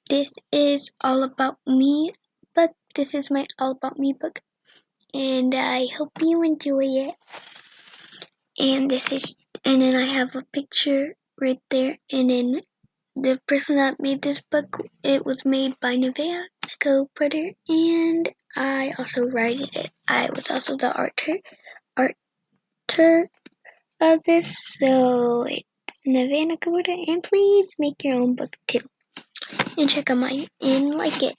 this is All About Me book. This is my All About Me book, and I hope you enjoy it. And then I have a picture right there, and then the person that made this book, it was made by Nevaeh, the co-printer, and I also wrote it. I was also the arter of this, so it's Nevaeh, the co-printer, and please make your own book too, and check out mine and like it.